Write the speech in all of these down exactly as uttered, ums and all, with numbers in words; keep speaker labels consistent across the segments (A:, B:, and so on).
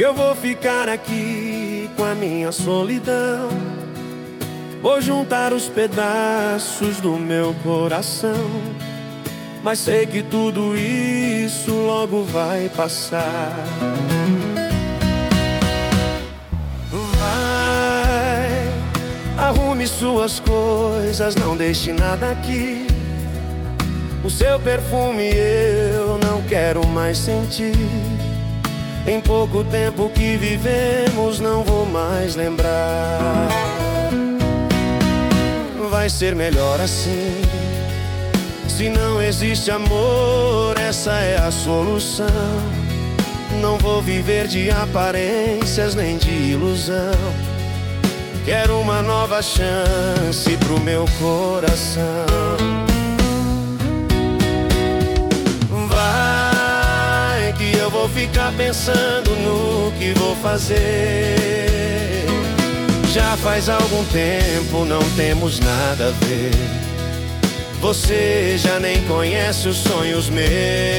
A: eu vou ficar aqui com a minha solidão. Vou juntar os pedaços do meu coração, mas sei que tudo isso logo vai passar. Vai, arrume suas coisas, não deixe nada aqui. O seu perfume eu não quero mais sentir. Em pouco tempo que vivemos não vou mais lembrar. Vai ser melhor assim. Se não existe amor, essa é a solução. Não vou viver de aparências nem de ilusão. Quero uma nova chance pro meu coração. Vai, que eu vou ficar pensando no que vou fazer. Já faz algum tempo não temos nada a ver. Você já nem conhece os sonhos meus.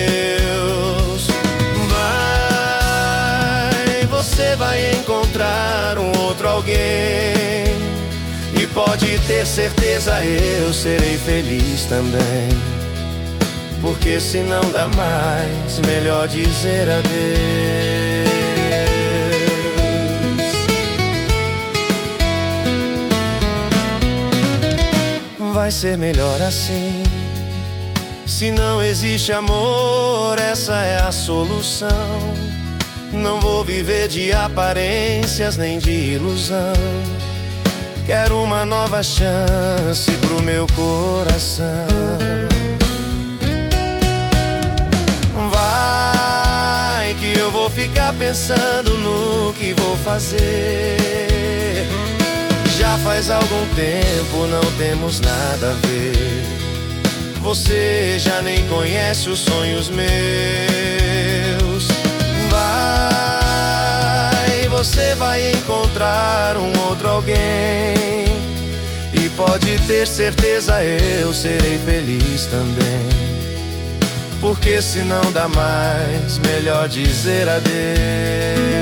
A: Vai, você vai encontrar um outro alguém, e pode ter certeza eu serei feliz também. Porque se não dá mais, melhor dizer adeus. Vai ser melhor assim. Se não existe amor, essa é a solução. Não vou viver de aparências nem de ilusão. Quero uma nova chance pro meu coração. Vai, que eu vou ficar pensando no que vou fazer. Já faz algum tempo não temos nada a ver. Você já nem conhece os sonhos meus. Vai, você vai encontrar um outro alguém, e pode ter certeza eu serei feliz também. Porque se não dá mais, melhor dizer adeus.